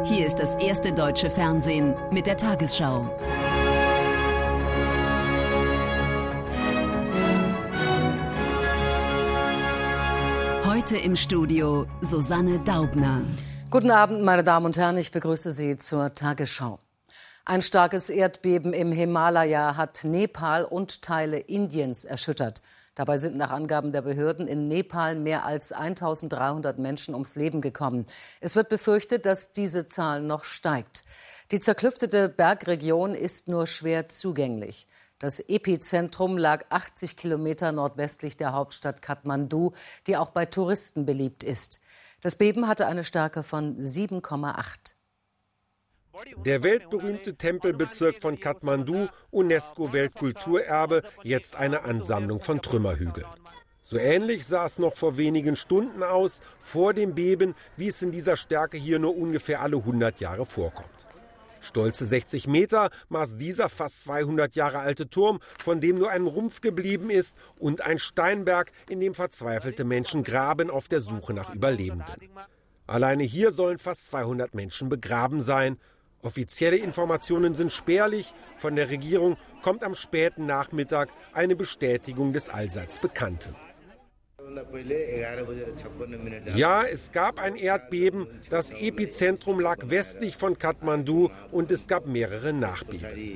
Hier ist das erste deutsche Fernsehen mit der Tagesschau. Heute im Studio Susanne Daubner. Guten Abend, meine Damen und Herren, ich begrüße Sie zur Tagesschau. Ein starkes Erdbeben im Himalaya hat Nepal und Teile Indiens erschüttert. Dabei sind nach Angaben der Behörden in Nepal mehr als 1.300 Menschen ums Leben gekommen. Es wird befürchtet, dass diese Zahl noch steigt. Die zerklüftete Bergregion ist nur schwer zugänglich. Das Epizentrum lag 80 Kilometer nordwestlich der Hauptstadt Kathmandu, die auch bei Touristen beliebt ist. Das Beben hatte eine Stärke von 7,8. Der weltberühmte Tempelbezirk von Kathmandu, UNESCO-Weltkulturerbe, jetzt eine Ansammlung von Trümmerhügeln. So ähnlich sah es noch vor wenigen Stunden aus, vor dem Beben, wie es in dieser Stärke hier nur ungefähr alle 100 Jahre vorkommt. Stolze 60 Meter maß dieser fast 200 Jahre alte Turm, von dem nur ein Rumpf geblieben ist, und ein Steinberg, in dem verzweifelte Menschen graben auf der Suche nach Überlebenden. Alleine hier sollen fast 200 Menschen begraben sein. Offizielle Informationen sind spärlich. Von der Regierung kommt am späten Nachmittag eine Bestätigung des allseits Bekannten. Ja, es gab ein Erdbeben. Das Epizentrum lag westlich von Kathmandu und es gab mehrere Nachbeben.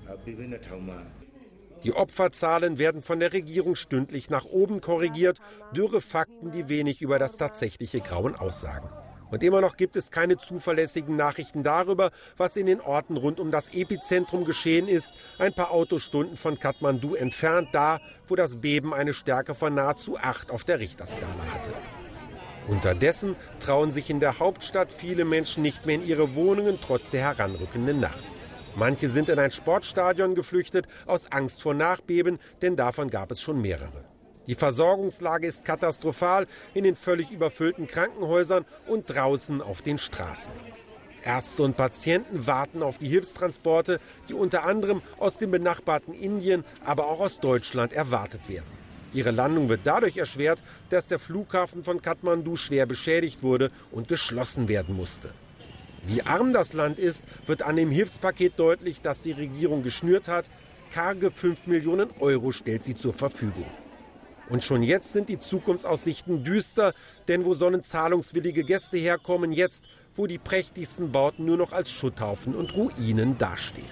Die Opferzahlen werden von der Regierung stündlich nach oben korrigiert. Dürre Fakten, die wenig über das tatsächliche Grauen aussagen. Und immer noch gibt es keine zuverlässigen Nachrichten darüber, was in den Orten rund um das Epizentrum geschehen ist, ein paar Autostunden von Kathmandu entfernt, da, wo das Beben eine Stärke von nahezu 8 auf der Richterskala hatte. Unterdessen trauen sich in der Hauptstadt viele Menschen nicht mehr in ihre Wohnungen, trotz der heranrückenden Nacht. Manche sind in ein Sportstadion geflüchtet, aus Angst vor Nachbeben, denn davon gab es schon mehrere. Die Versorgungslage ist katastrophal in den völlig überfüllten Krankenhäusern und draußen auf den Straßen. Ärzte und Patienten warten auf die Hilfstransporte, die unter anderem aus dem benachbarten Indien, aber auch aus Deutschland erwartet werden. Ihre Landung wird dadurch erschwert, dass der Flughafen von Kathmandu schwer beschädigt wurde und geschlossen werden musste. Wie arm das Land ist, wird an dem Hilfspaket deutlich, das die Regierung geschnürt hat. Karge 5 Millionen Euro stellt sie zur Verfügung. Und schon jetzt sind die Zukunftsaussichten düster, denn wo sollen zahlungswillige Gäste herkommen jetzt, wo die prächtigsten Bauten nur noch als Schutthaufen und Ruinen dastehen?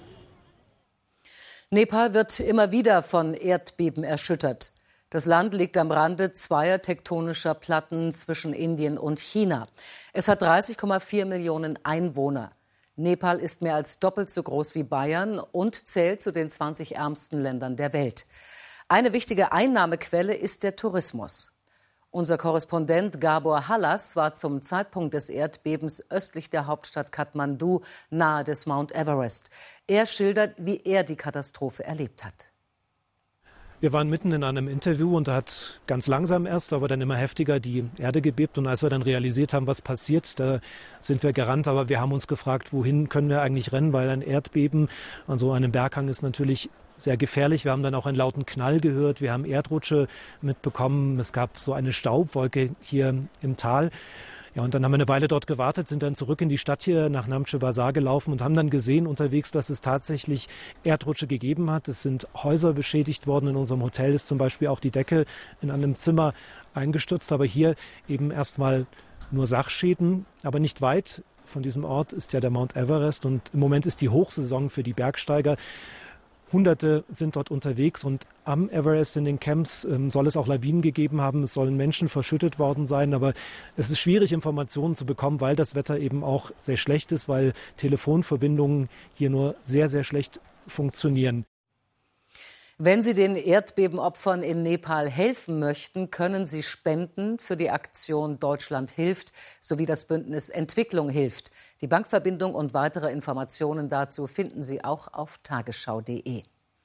Nepal wird immer wieder von Erdbeben erschüttert. Das Land liegt am Rande zweier tektonischer Platten zwischen Indien und China. Es hat 30,4 Millionen Einwohner. Nepal ist mehr als doppelt so groß wie Bayern und zählt zu den 20 ärmsten Ländern der Welt. Eine wichtige Einnahmequelle ist der Tourismus. Unser Korrespondent Gabor Hallas war zum Zeitpunkt des Erdbebens östlich der Hauptstadt Kathmandu, nahe des Mount Everest. Er schildert, wie er die Katastrophe erlebt hat. Wir waren mitten in einem Interview und da hat ganz langsam erst, aber dann immer heftiger die Erde gebebt. Und als wir dann realisiert haben, was passiert, da sind wir gerannt. Aber wir haben uns gefragt, wohin können wir eigentlich rennen, weil ein Erdbeben an so einem Berghang ist natürlich sehr gefährlich. Wir haben dann auch einen lauten Knall gehört. Wir haben Erdrutsche mitbekommen. Es gab so eine Staubwolke hier im Tal. Ja, und dann haben wir eine Weile dort gewartet, sind dann zurück in die Stadt hier nach Namche Bazaar gelaufen und haben dann gesehen unterwegs, dass es tatsächlich Erdrutsche gegeben hat. Es sind Häuser beschädigt worden. In unserem Hotel ist zum Beispiel auch die Decke in einem Zimmer eingestürzt. Aber hier eben erstmal nur Sachschäden, aber nicht weit von diesem Ort ist ja der Mount Everest. Und im Moment ist die Hochsaison für die Bergsteiger. Hunderte sind dort unterwegs und am Everest in den Camps soll es auch Lawinen gegeben haben. Es sollen Menschen verschüttet worden sein. Aber es ist schwierig, Informationen zu bekommen, weil das Wetter eben auch sehr schlecht ist, weil Telefonverbindungen hier nur sehr, sehr schlecht funktionieren. Wenn Sie den Erdbebenopfern in Nepal helfen möchten, können Sie spenden für die Aktion Deutschland hilft sowie das Bündnis Entwicklung hilft. Die Bankverbindung und weitere Informationen dazu finden Sie auch auf tagesschau.de.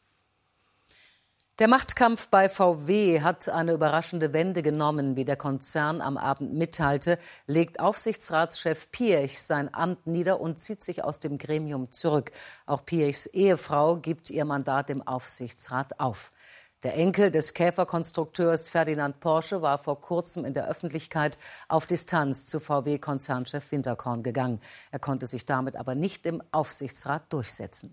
Der Machtkampf bei VW hat eine überraschende Wende genommen. Wie der Konzern am Abend mitteilte, legt Aufsichtsratschef Piëch sein Amt nieder und zieht sich aus dem Gremium zurück. Auch Piëchs Ehefrau gibt ihr Mandat im Aufsichtsrat auf. Der Enkel des Käferkonstrukteurs Ferdinand Porsche war vor kurzem in der Öffentlichkeit auf Distanz zu VW-Konzernchef Winterkorn gegangen. Er konnte sich damit aber nicht im Aufsichtsrat durchsetzen.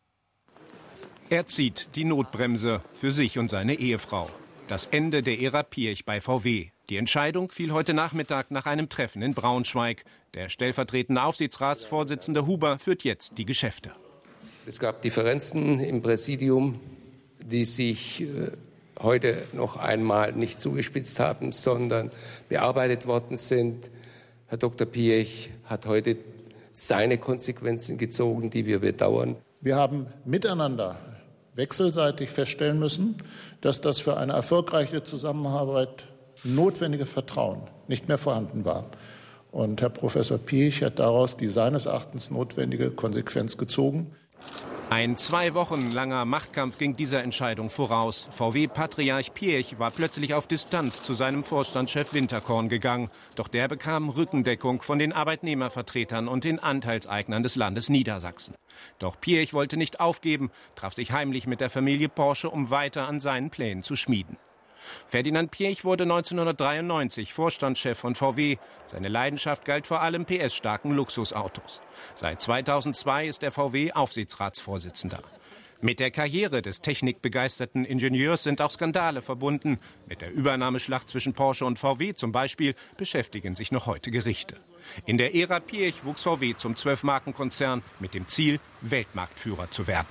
Er zieht die Notbremse für sich und seine Ehefrau. Das Ende der Ära Piëch bei VW. Die Entscheidung fiel heute Nachmittag nach einem Treffen in Braunschweig. Der stellvertretende Aufsichtsratsvorsitzende Huber führt jetzt die Geschäfte. Es gab Differenzen im Präsidium, die sich heute noch einmal nicht zugespitzt haben, sondern bearbeitet worden sind. Herr Dr. Piëch hat heute seine Konsequenzen gezogen, die wir bedauern. Wir haben miteinander wechselseitig feststellen müssen, dass das für eine erfolgreiche Zusammenarbeit notwendige Vertrauen nicht mehr vorhanden war. Und Herr Professor Piëch hat daraus die seines Erachtens notwendige Konsequenz gezogen. Ein 2 Wochen langer Machtkampf ging dieser Entscheidung voraus. VW-Patriarch Piëch war plötzlich auf Distanz zu seinem Vorstandschef Winterkorn gegangen. Doch der bekam Rückendeckung von den Arbeitnehmervertretern und den Anteilseignern des Landes Niedersachsen. Doch Piëch wollte nicht aufgeben, traf sich heimlich mit der Familie Porsche, um weiter an seinen Plänen zu schmieden. Ferdinand Piëch wurde 1993 Vorstandschef von VW. Seine Leidenschaft galt vor allem PS-starken Luxusautos. Seit 2002 ist er VW-Aufsichtsratsvorsitzender. Mit der Karriere des technikbegeisterten Ingenieurs sind auch Skandale verbunden. Mit der Übernahmeschlacht zwischen Porsche und VW zum Beispiel beschäftigen sich noch heute Gerichte. In der Ära Piëch wuchs VW zum 12-Marken-Konzern mit dem Ziel, Weltmarktführer zu werden.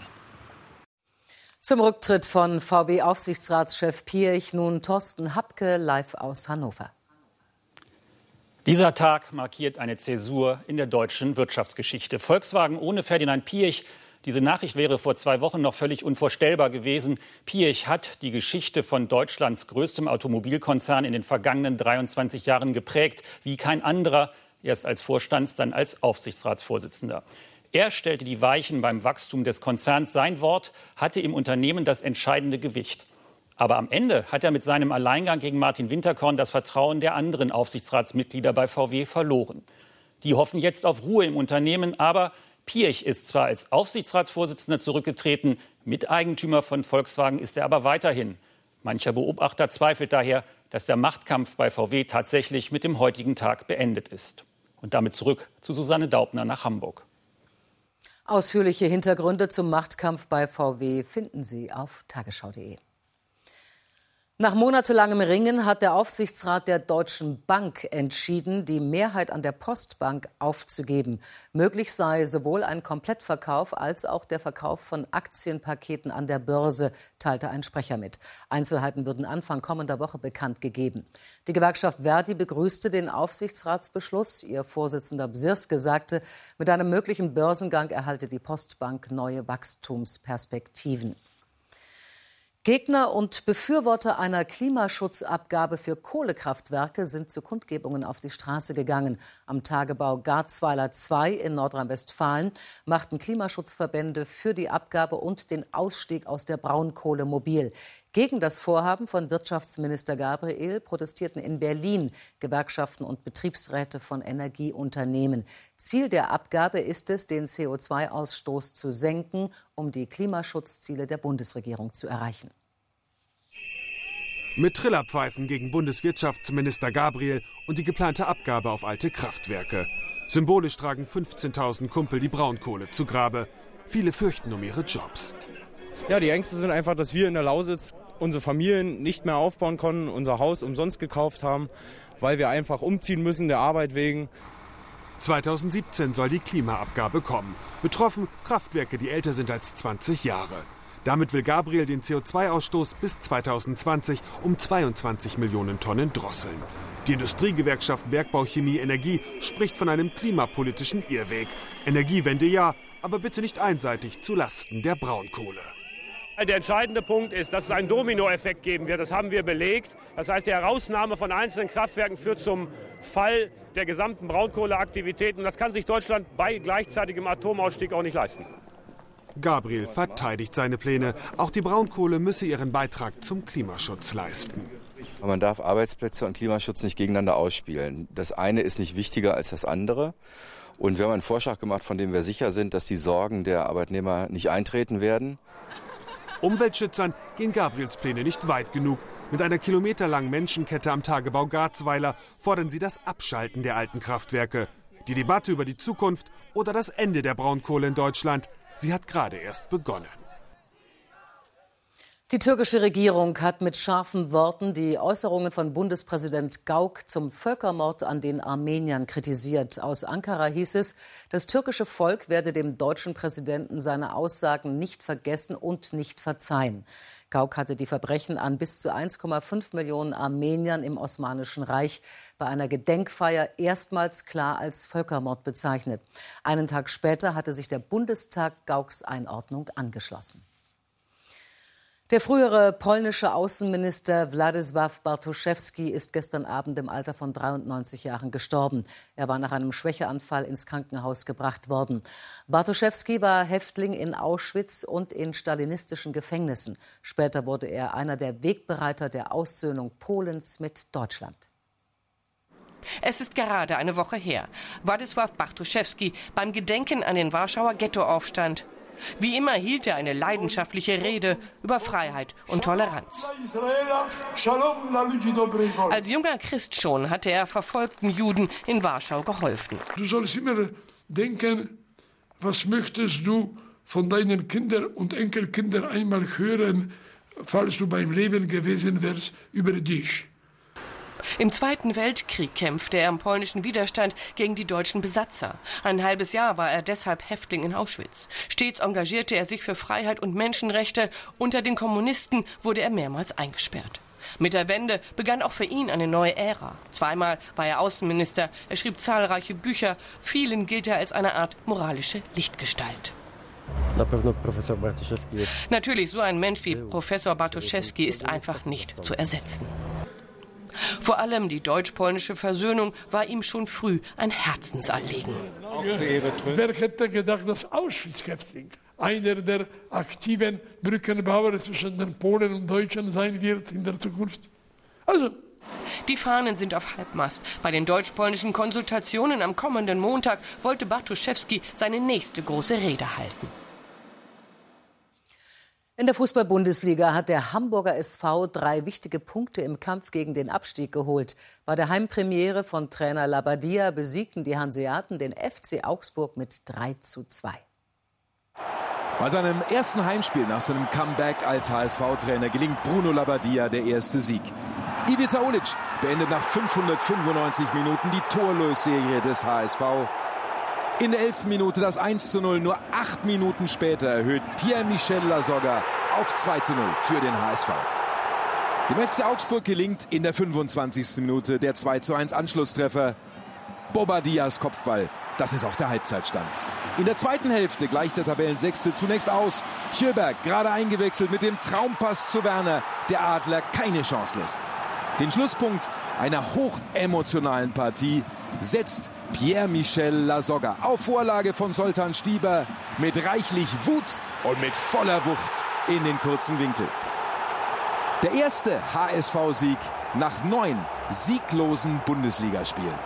Zum Rücktritt von VW-Aufsichtsratschef Piëch nun Thorsten Habke live aus Hannover. Dieser Tag markiert eine Zäsur in der deutschen Wirtschaftsgeschichte. Volkswagen ohne Ferdinand Piëch. Diese Nachricht wäre vor 2 Wochen noch völlig unvorstellbar gewesen. Piëch hat die Geschichte von Deutschlands größtem Automobilkonzern in den vergangenen 23 Jahren geprägt, wie kein anderer, erst als Vorstands-, dann als Aufsichtsratsvorsitzender. Er stellte die Weichen beim Wachstum des Konzerns. Sein Wort hatte im Unternehmen das entscheidende Gewicht. Aber am Ende hat er mit seinem Alleingang gegen Martin Winterkorn das Vertrauen der anderen Aufsichtsratsmitglieder bei VW verloren. Die hoffen jetzt auf Ruhe im Unternehmen, aber Piëch ist zwar als Aufsichtsratsvorsitzender zurückgetreten, Miteigentümer von Volkswagen ist er aber weiterhin. Mancher Beobachter zweifelt daher, dass der Machtkampf bei VW tatsächlich mit dem heutigen Tag beendet ist. Und damit zurück zu Susanne Daubner nach Hamburg. Ausführliche Hintergründe zum Machtkampf bei VW finden Sie auf tagesschau.de. Nach monatelangem Ringen hat der Aufsichtsrat der Deutschen Bank entschieden, die Mehrheit an der Postbank aufzugeben. Möglich sei sowohl ein Komplettverkauf als auch der Verkauf von Aktienpaketen an der Börse, teilte ein Sprecher mit. Einzelheiten würden Anfang kommender Woche bekannt gegeben. Die Gewerkschaft Verdi begrüßte den Aufsichtsratsbeschluss. Ihr Vorsitzender Bsirske sagte, mit einem möglichen Börsengang erhalte die Postbank neue Wachstumsperspektiven. Gegner und Befürworter einer Klimaschutzabgabe für Kohlekraftwerke sind zu Kundgebungen auf die Straße gegangen. Am Tagebau Garzweiler 2 in Nordrhein-Westfalen machten Klimaschutzverbände für die Abgabe und den Ausstieg aus der Braunkohle mobil. Gegen das Vorhaben von Wirtschaftsminister Gabriel protestierten in Berlin Gewerkschaften und Betriebsräte von Energieunternehmen. Ziel der Abgabe ist es, den CO2-Ausstoß zu senken, um die Klimaschutzziele der Bundesregierung zu erreichen. Mit Trillerpfeifen gegen Bundeswirtschaftsminister Gabriel und die geplante Abgabe auf alte Kraftwerke. Symbolisch tragen 15.000 Kumpel die Braunkohle zu Grabe. Viele fürchten um ihre Jobs. Ja, die Ängste sind einfach, dass wir in der Lausitz unsere Familien nicht mehr aufbauen konnten, unser Haus umsonst gekauft haben, weil wir einfach umziehen müssen, der Arbeit wegen. 2017 soll die Klimaabgabe kommen. Betroffen Kraftwerke, die älter sind als 20 Jahre. Damit will Gabriel den CO2-Ausstoß bis 2020 um 22 Millionen Tonnen drosseln. Die Industriegewerkschaft Bergbau Chemie Energie spricht von einem klimapolitischen Irrweg. Energiewende ja, aber bitte nicht einseitig zu Lasten der Braunkohle. Der entscheidende Punkt ist, dass es einen Dominoeffekt geben wird. Das haben wir belegt. Das heißt, die Herausnahme von einzelnen Kraftwerken führt zum Fall der gesamten Braunkohleaktivitäten. Und das kann sich Deutschland bei gleichzeitigem Atomausstieg auch nicht leisten. Gabriel verteidigt seine Pläne. Auch die Braunkohle müsse ihren Beitrag zum Klimaschutz leisten. Man darf Arbeitsplätze und Klimaschutz nicht gegeneinander ausspielen. Das eine ist nicht wichtiger als das andere. Und wir haben einen Vorschlag gemacht, von dem wir sicher sind, dass die Sorgen der Arbeitnehmer nicht eintreten werden. Umweltschützern gehen Gabriels Pläne nicht weit genug. Mit einer kilometerlangen Menschenkette am Tagebau Garzweiler fordern sie das Abschalten der alten Kraftwerke. Die Debatte über die Zukunft oder das Ende der Braunkohle in Deutschland, sie hat gerade erst begonnen. Die türkische Regierung hat mit scharfen Worten die Äußerungen von Bundespräsident Gauck zum Völkermord an den Armeniern kritisiert. Aus Ankara hieß es, das türkische Volk werde dem deutschen Präsidenten seine Aussagen nicht vergessen und nicht verzeihen. Gauck hatte die Verbrechen an bis zu 1,5 Millionen Armeniern im Osmanischen Reich bei einer Gedenkfeier erstmals klar als Völkermord bezeichnet. Einen Tag später hatte sich der Bundestag Gaucks Einordnung angeschlossen. Der frühere polnische Außenminister Władysław Bartoszewski ist gestern Abend im Alter von 93 Jahren gestorben. Er war nach einem Schwächeanfall ins Krankenhaus gebracht worden. Bartoszewski war Häftling in Auschwitz und in stalinistischen Gefängnissen. Später wurde er einer der Wegbereiter der Aussöhnung Polens mit Deutschland. Es ist gerade eine Woche her. Władysław Bartoszewski beim Gedenken an den Warschauer Ghettoaufstand. Wie immer hielt er eine leidenschaftliche Rede über Freiheit und Toleranz. Als junger Christ schon hatte er verfolgten Juden in Warschau geholfen. Du sollst immer denken, was möchtest du von deinen Kindern und Enkelkindern einmal hören, falls du beim Leben gewesen wärst, über dich. Im Zweiten Weltkrieg kämpfte er im polnischen Widerstand gegen die deutschen Besatzer. Ein halbes Jahr war er deshalb Häftling in Auschwitz. Stets engagierte er sich für Freiheit und Menschenrechte. Unter den Kommunisten wurde er mehrmals eingesperrt. Mit der Wende begann auch für ihn eine neue Ära. Zweimal war er Außenminister. Er schrieb zahlreiche Bücher. Vielen gilt er als eine Art moralische Lichtgestalt. Natürlich, so ein Mensch wie Professor Bartoszewski ist einfach nicht zu ersetzen. Vor allem die deutsch-polnische Versöhnung war ihm schon früh ein Herzensanliegen. Wer hätte gedacht, dass Auschwitz-Häftling einer der aktiven Brückenbauer zwischen den Polen und Deutschen sein wird in der Zukunft? Die Fahnen sind auf Halbmast. Bei den deutsch-polnischen Konsultationen am kommenden Montag wollte Bartoszewski seine nächste große Rede halten. In der Fußball-Bundesliga hat der Hamburger SV 3 wichtige Punkte im Kampf gegen den Abstieg geholt. Bei der Heimpremiere von Trainer Labadia besiegten die Hanseaten den FC Augsburg mit 3:2. Bei seinem ersten Heimspiel nach seinem Comeback als HSV-Trainer gelingt Bruno Labbadia der erste Sieg. Ivica Olic beendet nach 595 Minuten die Torlosserie des HSV. In der 11. Minute das 1:0. Nur 8 Minuten später erhöht Pierre-Michel Lasogga auf 2:0 für den HSV. Dem FC Augsburg gelingt in der 25. Minute der 2:1 Anschlusstreffer. Bobadillas Kopfball, das ist auch der Halbzeitstand. In der zweiten Hälfte gleicht der Tabellensechste zunächst aus. Sjöberg, gerade eingewechselt mit dem Traumpass zu Werner, der Adler keine Chance lässt. Den Schlusspunkt einer hochemotionalen Partie setzt Pierre-Michel Lasogga auf Vorlage von Zoltan Stieber mit reichlich Wut und mit voller Wucht in den kurzen Winkel. Der erste HSV-Sieg nach 9 sieglosen Bundesligaspielen.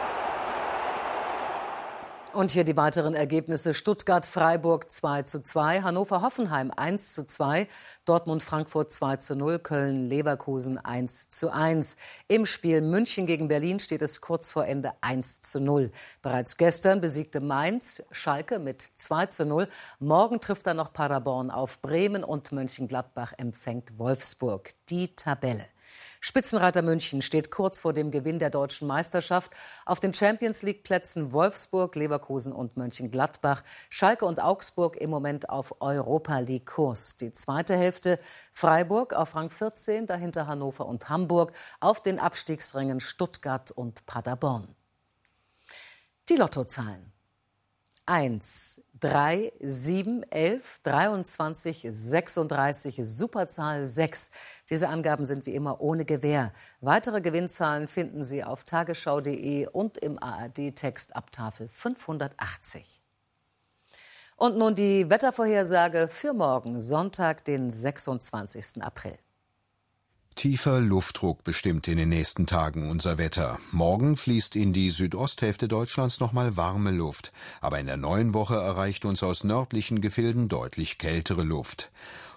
Und hier die weiteren Ergebnisse. Stuttgart-Freiburg 2:2, Hannover-Hoffenheim 1:2, Dortmund-Frankfurt 2:0, Köln-Leverkusen 1:1. Im Spiel München gegen Berlin steht es kurz vor Ende 1:0. Bereits gestern besiegte Mainz Schalke mit 2:0. Morgen trifft dann noch Paderborn auf Bremen und Mönchengladbach empfängt Wolfsburg. Die Tabelle. Spitzenreiter München steht kurz vor dem Gewinn der deutschen Meisterschaft. Auf den Champions-League-Plätzen Wolfsburg, Leverkusen und Mönchengladbach. Schalke und Augsburg im Moment auf Europa-League-Kurs. Die zweite Hälfte Freiburg auf Rang 14, dahinter Hannover und Hamburg. Auf den Abstiegsrängen Stuttgart und Paderborn. Die Lottozahlen. 1, 3, 7, 11, 23, 36, Superzahl 6. Diese Angaben sind wie immer ohne Gewähr. Weitere Gewinnzahlen finden Sie auf tagesschau.de und im ARD-Text ab Tafel 580. Und nun die Wettervorhersage für morgen, Sonntag, den 26. April. Tiefer Luftdruck bestimmt in den nächsten Tagen unser Wetter. Morgen fließt in die Südosthälfte Deutschlands nochmal warme Luft. Aber in der neuen Woche erreicht uns aus nördlichen Gefilden deutlich kältere Luft.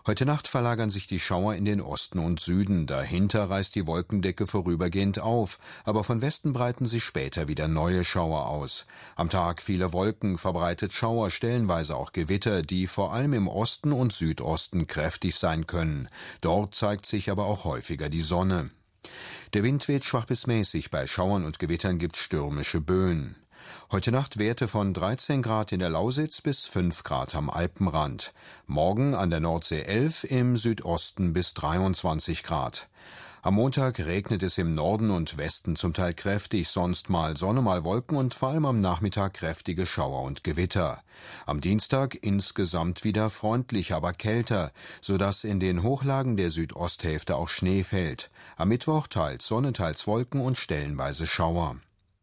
Heute Nacht verlagern sich die Schauer in den Osten und Süden. Dahinter reißt die Wolkendecke vorübergehend auf. Aber von Westen breiten sich später wieder neue Schauer aus. Am Tag viele Wolken, verbreitet Schauer, stellenweise auch Gewitter, die vor allem im Osten und Südosten kräftig sein können. Dort zeigt sich aber auch häufiger die Sonne. Der Wind weht schwach bis mäßig. Bei Schauern und Gewittern gibt's stürmische Böen. Heute Nacht Werte von 13 Grad in der Lausitz bis 5 Grad am Alpenrand. Morgen an der Nordsee 11, im Südosten bis 23 Grad. Am Montag regnet es im Norden und Westen zum Teil kräftig, sonst mal Sonne, mal Wolken und vor allem am Nachmittag kräftige Schauer und Gewitter. Am Dienstag insgesamt wieder freundlich, aber kälter, sodass in den Hochlagen der Südosthälfte auch Schnee fällt. Am Mittwoch teils Sonne, teils Wolken und stellenweise Schauer.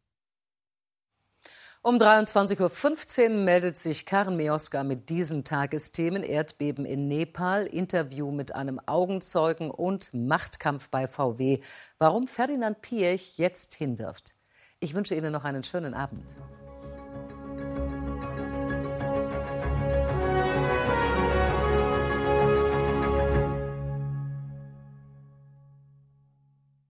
Um 23.15 Uhr meldet sich Karen Mioska mit diesen Tagesthemen: Erdbeben in Nepal, Interview mit einem Augenzeugen und Machtkampf bei VW. Warum Ferdinand Piëch jetzt hinwirft. Ich wünsche Ihnen noch einen schönen Abend.